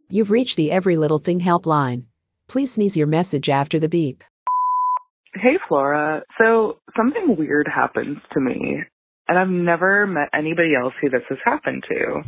You've reached the Every Little Thing helpline. Please sneeze your message after the beep. Hey, Flora. So something weird happens to me, and I've never met anybody else who this has happened to.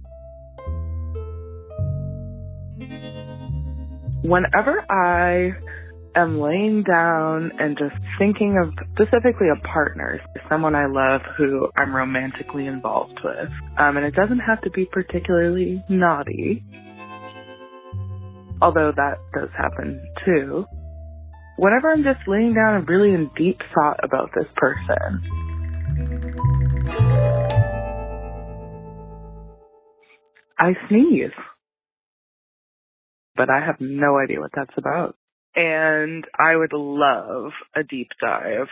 Whenever I am laying down and just thinking of specifically a partner, someone I love who I'm romantically involved with, and it doesn't have to be particularly naughty, although that does happen too. Whenever I'm just laying down and really in deep thought about this person, I sneeze. But I have no idea what that's about. And I would love a deep dive.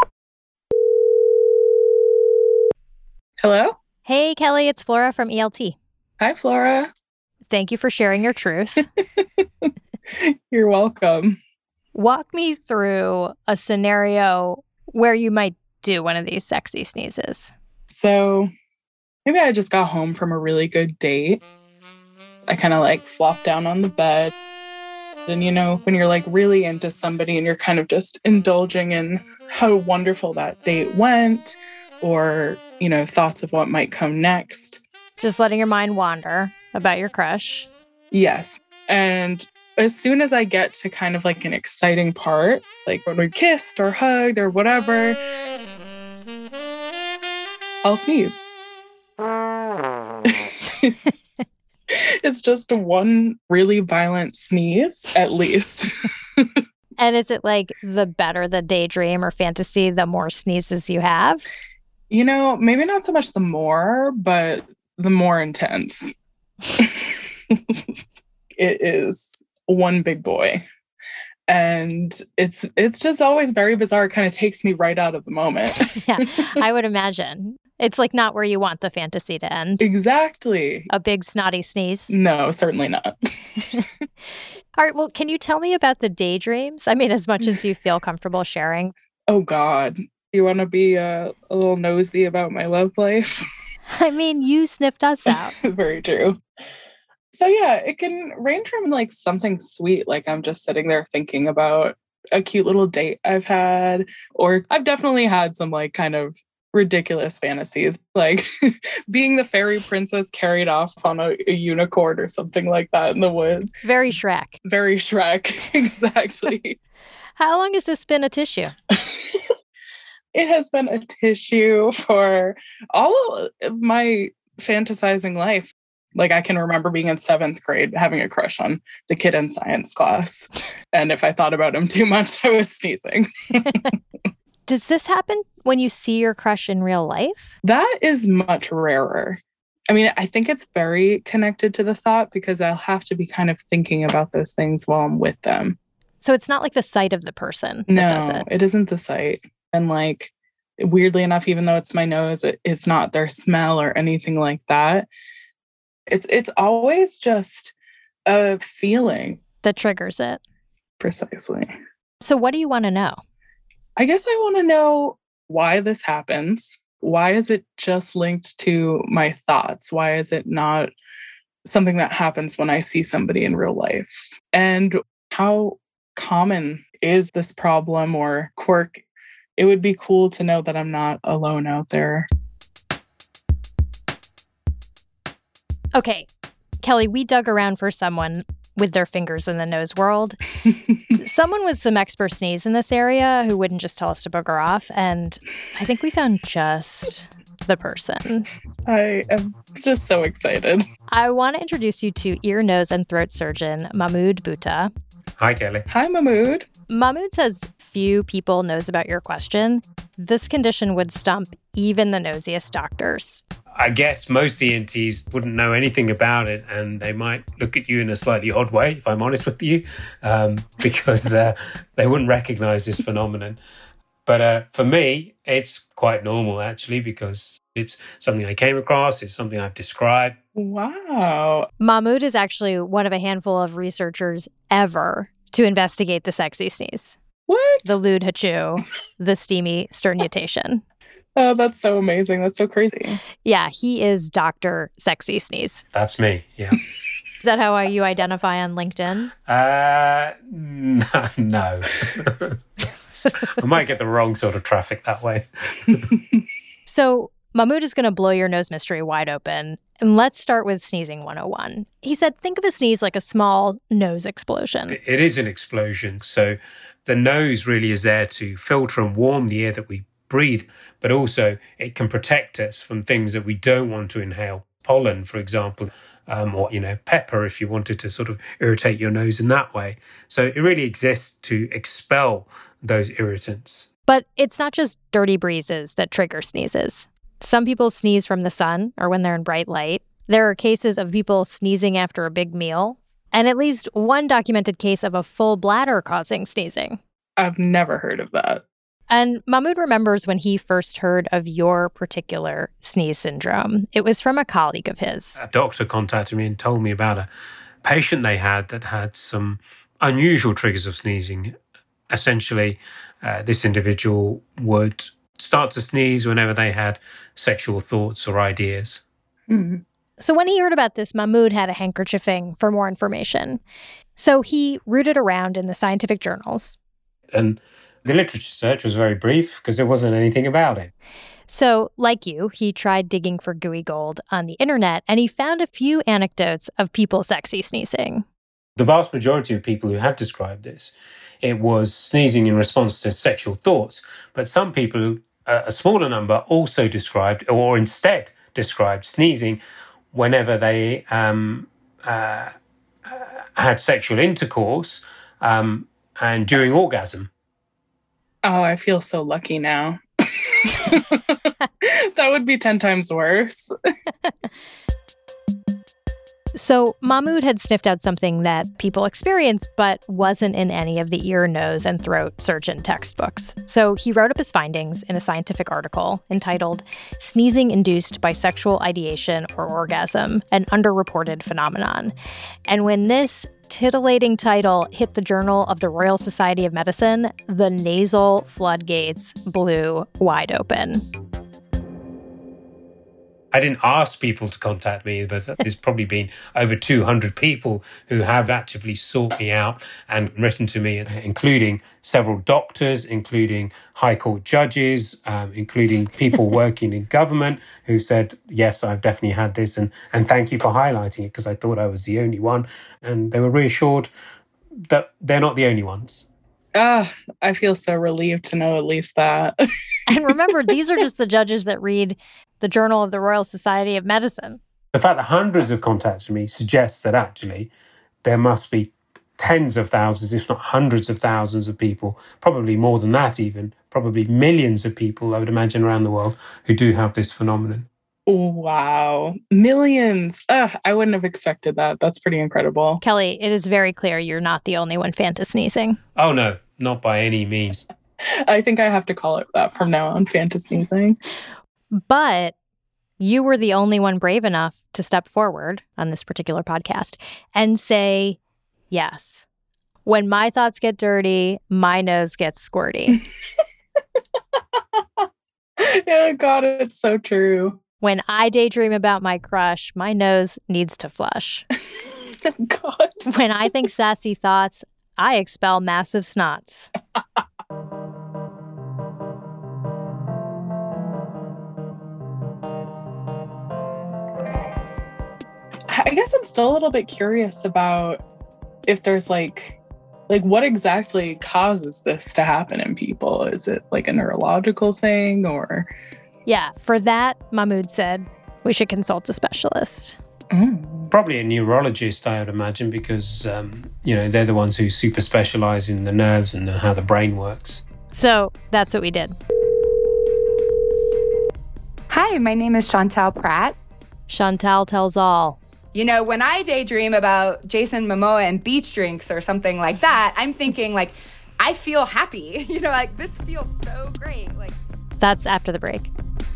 Hello? Hey, Kelly, it's Flora from ELT. Hi, Flora. Thank you for sharing your truth. You're welcome. Walk me through a scenario where you might do one of these sexy sneezes. So maybe I just got home from a really good date. I kind of flopped down on the bed. And, when you're really into somebody and you're kind of just indulging in how wonderful that date went or, thoughts of what might come next. Just letting your mind wander about your crush. Yes. And as soon as I get to kind of an exciting part, like when we kissed or hugged or whatever, I'll sneeze. It's just one really violent sneeze, at least. And is it the better the daydream or fantasy, the more sneezes you have? Maybe not so much the more, but the more intense. It is one big boy. And it's just always very bizarre. It kind of takes me right out of the moment. Yeah, I would imagine. It's not where you want the fantasy to end. Exactly. A big snotty sneeze. No, certainly not. All right, well, can you tell me about the daydreams? I mean, as much as you feel comfortable sharing. Oh, God. You want to be a little nosy about my love life? I mean, you sniffed us out. Very true. So yeah, it can range from something sweet, like I'm just sitting there thinking about a cute little date I've had, or I've definitely had some kind of ridiculous fantasies, like being the fairy princess carried off on a unicorn or something like that in the woods. Very Shrek. Very Shrek, exactly. How long has this been a tissue? It has been a tissue for all of my fantasizing life. I can remember being in 7th grade, having a crush on the kid in science class. And if I thought about him too much, I was sneezing. Does this happen when you see your crush in real life? That is much rarer. I mean, I think it's very connected to the thought because I'll have to be kind of thinking about those things while I'm with them. So it's not the sight of the person that does it? No, it isn't the sight. And weirdly enough, even though it's my nose, it's not their smell or anything like that. It's always just a feeling that triggers it. Precisely. So what do you want to know? I guess I want to know why this happens. Why is it just linked to my thoughts? Why is it not something that happens when I see somebody in real life? And how common is this problem or quirk? It would be cool to know that I'm not alone out there. Okay, Kelly, we dug around for someone with their fingers in the nose world. Someone with some expert sneeze in this area who wouldn't just tell us to bugger off. And I think we found just the person. I am just so excited. I want to introduce you to ear, nose, and throat surgeon Mahmoud Butta. Hi, Kelly. Hi, Mahmoud. Mahmoud says few people knows about your question. This condition would stump even the nosiest doctors. I guess most ENTs wouldn't know anything about it, and they might look at you in a slightly odd way, if I'm honest with you, because they wouldn't recognize this phenomenon. But for me, it's quite normal, actually, because it's something I came across. It's something I've described. Wow. Mahmoud is actually one of a handful of researchers ever to investigate the sexy sneeze. What? The lewd hachoo, the steamy sternutation. Oh, that's so amazing. That's so crazy. Yeah, he is Dr. Sexy Sneeze. That's me, yeah. that how you identify on LinkedIn? No. I might get the wrong sort of traffic that way. So Mahmoud is going to blow your nose mystery wide open. And let's start with sneezing 101. He said, think of a sneeze like a small nose explosion. It is an explosion. So the nose really is there to filter and warm the air that we breathe, but also it can protect us from things that we don't want to inhale. Pollen, for example, or, pepper if you wanted to sort of irritate your nose in that way. So it really exists to expel those irritants. But it's not just dirty breezes that trigger sneezes. Some people sneeze from the sun or when they're in bright light. There are cases of people sneezing after a big meal, and at least one documented case of a full bladder causing sneezing. I've never heard of that. And Mahmoud remembers when he first heard of your particular sneeze syndrome. It was from a colleague of his. A doctor contacted me and told me about a patient they had that had some unusual triggers of sneezing. Essentially, this individual would start to sneeze whenever they had sexual thoughts or ideas. Mm-hmm. So when he heard about this, Mahmoud had a handkerchiefing for more information. So he rooted around in the scientific journals. And the literature search was very brief because there wasn't anything about it. So, like you, he tried digging for gooey gold on the internet, and he found a few anecdotes of people sexy sneezing. The vast majority of people who had described this, it was sneezing in response to sexual thoughts. But some people, a smaller number, also described, or instead described, sneezing whenever they had sexual intercourse and during orgasm. Oh, I feel so lucky now. That would be 10 times worse. So Mahmoud had sniffed out something that people experience, but wasn't in any of the ear, nose, and throat surgeon textbooks. So he wrote up his findings in a scientific article entitled Sneezing Induced by Sexual Ideation or Orgasm, an Underreported Phenomenon. And when this titillating title hit the Journal of the Royal Society of Medicine, the nasal floodgates blew wide open. I didn't ask people to contact me, but there's probably been over 200 people who have actively sought me out and written to me, including several doctors, including high court judges, including people working in government who said, yes, I've definitely had this, and thank you for highlighting it because I thought I was the only one. And they were reassured that they're not the only ones. I feel so relieved to know at least that. And remember, these are just the judges that read the Journal of the Royal Society of Medicine. The fact that hundreds have contacted me suggests that actually there must be tens of thousands, if not hundreds of thousands of people, probably more than that even, probably millions of people, I would imagine, around the world who do have this phenomenon. Wow. Millions. I wouldn't have expected that. That's pretty incredible. Kelly, it is very clear you're not the only one Fanta sneezing. Oh, no, not by any means. I think I have to call it that from now on, Fanta sneezing. But you were the only one brave enough to step forward on this particular podcast and say, yes, when my thoughts get dirty, my nose gets squirty. Yeah, God, it's so true. When I daydream about my crush, my nose needs to flush. God. When I think sassy thoughts, I expel massive snots. I guess I'm still a little bit curious about if there's like what exactly causes this to happen in people? Is it like a neurological thing or? Yeah, for that, Mahmoud said, we should consult a specialist. Probably a neurologist, I would imagine, because, they're the ones who super specialize in the nerves and how the brain works. So that's what we did. Hi, my name is Chantal Pratt. Chantal tells all. You know, when I daydream about Jason Momoa and beach drinks or something like that, I'm thinking, I feel happy. This feels so great. That's after the break.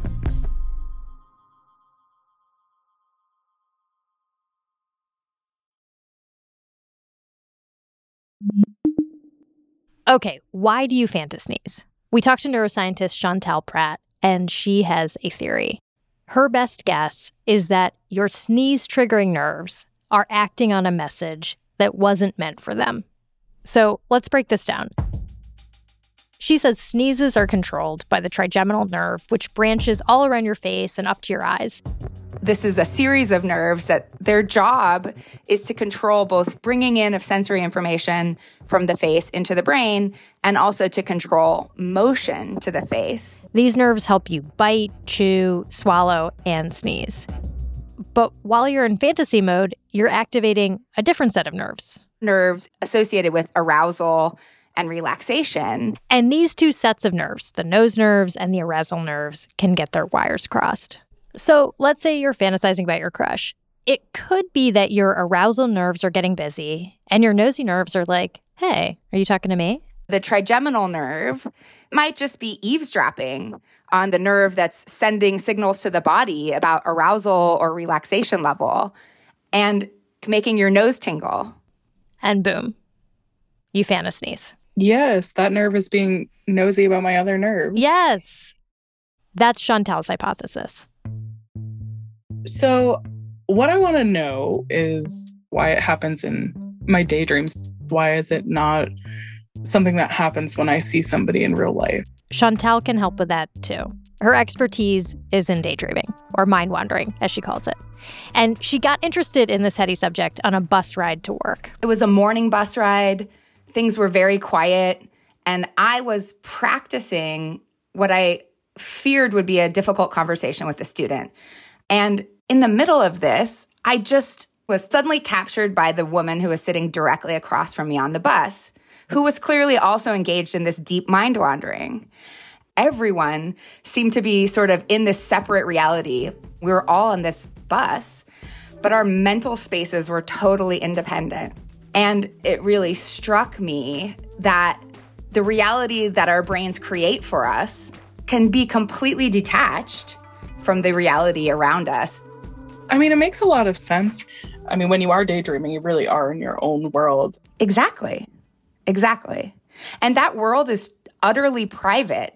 Okay, why do you Fanta sneeze? We talked to neuroscientist Chantal Pratt, and she has a theory. Her best guess is that your sneeze-triggering nerves are acting on a message that wasn't meant for them. So let's break this down. She says sneezes are controlled by the trigeminal nerve, which branches all around your face and up to your eyes. This is a series of nerves that their job is to control both bringing in of sensory information from the face into the brain and also to control motion to the face. These nerves help you bite, chew, swallow, and sneeze. But while you're in fantasy mode, you're activating a different set of nerves. Nerves associated with arousal and relaxation. And these two sets of nerves, the nose nerves and the arousal nerves, can get their wires crossed. So let's say you're fantasizing about your crush. It could be that your arousal nerves are getting busy and your nosy nerves are like, hey, are you talking to me? The trigeminal nerve might just be eavesdropping on the nerve that's sending signals to the body about arousal or relaxation level and making your nose tingle. And boom, you fantasy. Yes, that nerve is being nosy about my other nerves. Yes. That's Chantal's hypothesis. So what I want to know is why it happens in my daydreams. Why is it not something that happens when I see somebody in real life? Chantal can help with that too. Her expertise is in daydreaming, or mind wandering, as she calls it. And she got interested in this heady subject on a bus ride to work. It was a morning bus ride. Things were very quiet. And I was practicing what I feared would be a difficult conversation with a student. And in the middle of this, I just was suddenly captured by the woman who was sitting directly across from me on the bus, who was clearly also engaged in this deep mind wandering. Everyone seemed to be sort of in this separate reality. We were all on this bus, but our mental spaces were totally independent. And it really struck me that the reality that our brains create for us can be completely detached from the reality around us. I mean, it makes a lot of sense. I mean, when you are daydreaming, you really are in your own world. Exactly. And that world is utterly private.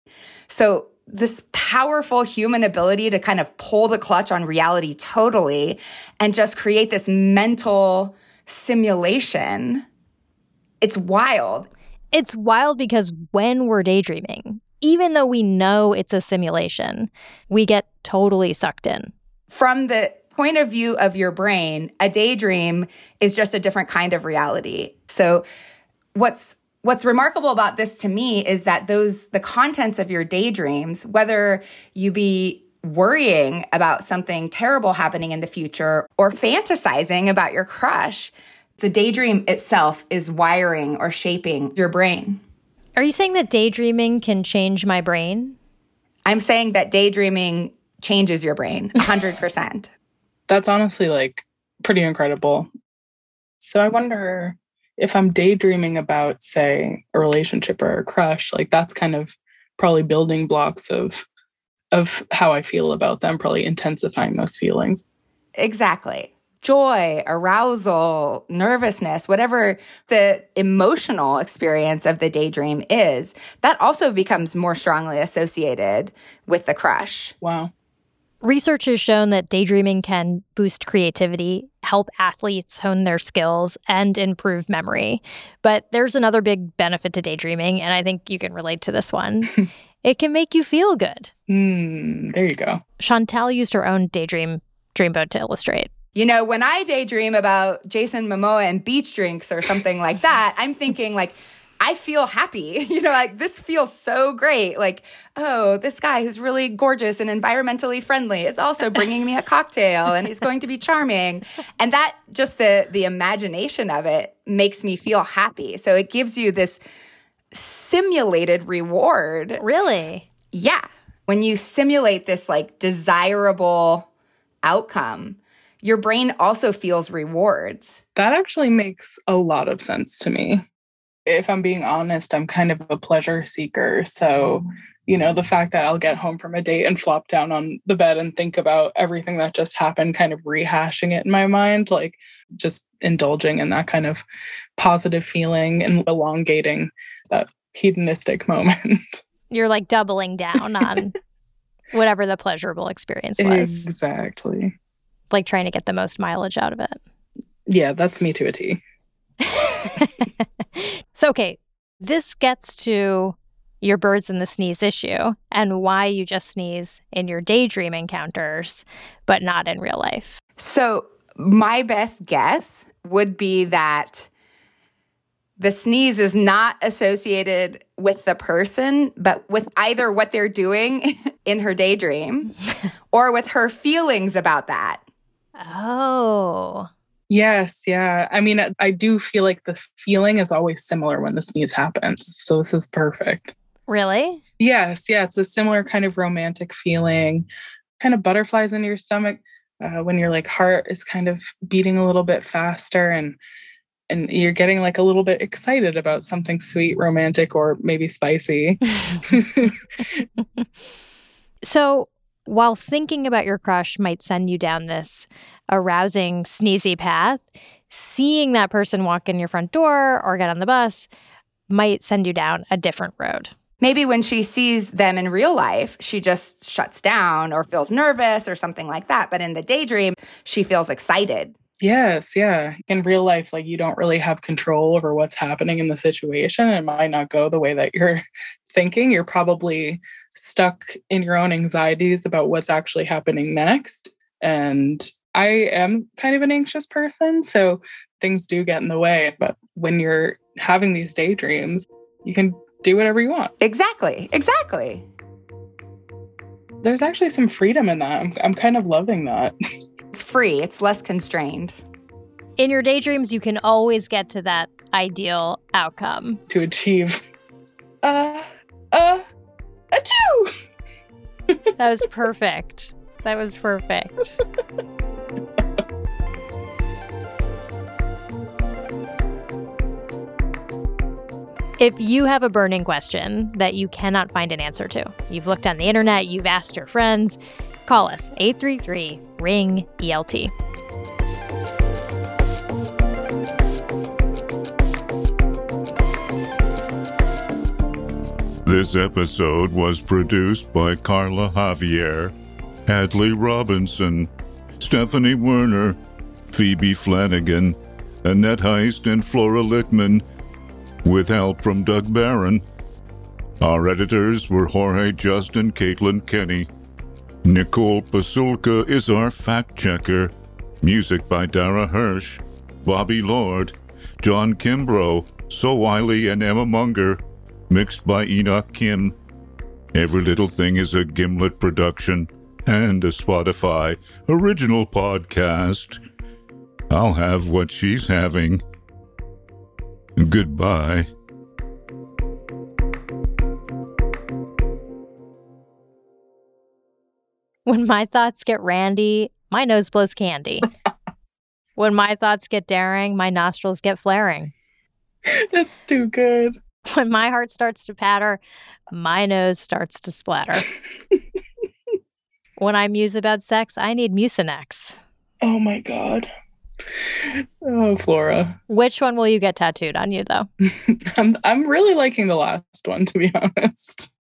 So this powerful human ability to kind of pull the clutch on reality totally and just create this mental simulation, it's wild. It's wild because when we're daydreaming, even though we know it's a simulation, we get totally sucked in. From the point of view of your brain, a daydream is just a different kind of reality. So what's remarkable about this to me is that the contents of your daydreams, whether you be worrying about something terrible happening in the future or fantasizing about your crush, the daydream itself is wiring or shaping your brain. Are you saying that daydreaming can change my brain? I'm saying that daydreaming changes your brain 100%. That's honestly like pretty incredible. So I wonder if I'm daydreaming about, say, a relationship or a crush, like that's kind of probably building blocks of how I feel about them, probably intensifying those feelings. Exactly. Joy, arousal, nervousness, whatever the emotional experience of the daydream is, that also becomes more strongly associated with the crush. Wow. Research has shown that daydreaming can boost creativity, help athletes hone their skills, and improve memory. But there's another big benefit to daydreaming, and I think you can relate to this one. It can make you feel good. There you go. Chantal used her own daydream dreamboat to illustrate. You know, when I daydream about Jason Momoa and beach drinks or something like that, I'm thinking like, I feel happy. You know, like this feels so great. Like, oh, this guy who's really gorgeous and environmentally friendly is also bringing me a cocktail and he's going to be charming. And that just the imagination of it makes me feel happy. So it gives you this simulated reward. Really? Yeah. When you simulate this like desirable outcome, your brain also feels rewards. That actually makes a lot of sense to me. If I'm being honest, I'm kind of a pleasure seeker. So, you know, the fact that I'll get home from a date and flop down on the bed and think about everything that just happened, kind of rehashing it in my mind, like just indulging in that kind of positive feeling and elongating that hedonistic moment. You're like doubling down on whatever the pleasurable experience was. Exactly. Like trying to get the most mileage out of it. Yeah, that's me to a T. So, okay, this gets to your birds and the sneeze issue and why you just sneeze in your daydream encounters, but not in real life. So my best guess would be that the sneeze is not associated with the person, but with either what they're doing in her daydream or with her feelings about that. Oh. Yes, yeah. I mean, I do feel like the feeling is always similar when the sneeze happens. So this is perfect. Really? Yes, yeah. It's a similar kind of romantic feeling, kind of butterflies in your stomach when your like heart is kind of beating a little bit faster and you're getting like a little bit excited about something sweet, romantic, or maybe spicy. So while thinking about your crush might send you down this arousing, sneezy path, seeing that person walk in your front door or get on the bus might send you down a different road. Maybe when she sees them in real life, she just shuts down or feels nervous or something like that. But in the daydream, she feels excited. Yes, yeah. In real life, like you don't really have control over what's happening in the situation. It might not go the way that you're thinking. You're probably stuck in your own anxieties about what's actually happening next. And I am kind of an anxious person, so things do get in the way. But when you're having these daydreams, you can do whatever you want. Exactly. There's actually some freedom in that. I'm kind of loving that. It's free. It's less constrained. In your daydreams, you can always get to that ideal outcome. To achieve a two. That was perfect. That was perfect. If you have a burning question that you cannot find an answer to, you've looked on the internet, you've asked your friends, call us 833-RING-ELT. This episode was produced by Carla Javier, Hadley Robinson, Stephanie Werner, Phoebe Flanagan, Annette Heist, and Flora Lichtman, with help from Doug Barron. Our editors were Jorge Justin, Caitlin Kenny. Nicole Pasulka is our fact-checker. Music by Dara Hirsch, Bobby Lord, John Kimbrough, So Wiley, and Emma Munger. Mixed by Enoch Kim. Every Little Thing is a Gimlet production and a Spotify original podcast. I'll have what she's having. Goodbye. When my thoughts get randy, my nose blows candy. When my thoughts get daring, my nostrils get flaring. That's too good. When my heart starts to patter, my nose starts to splatter. When I muse about sex, I need Mucinex. Oh my God. Oh, Flora. Which one will you get tattooed on you, though? I'm really liking the last one, to be honest.